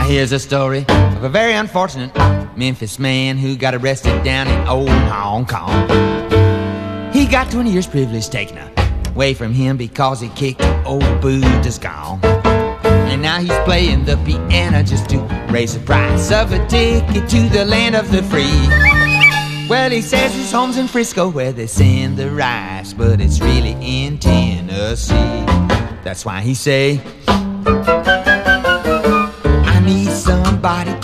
Here's a story of a very unfortunate Memphis man who got arrested down in old Hong Kong. He got 20 years privilege taken away from him because he kicked old Buddha's gone. And now he's playing the piano just to raise the price of a ticket to the land of the free. Well, he says his home's in Frisco where they send the rice, but it's really in Tennessee. That's why he say, I need somebody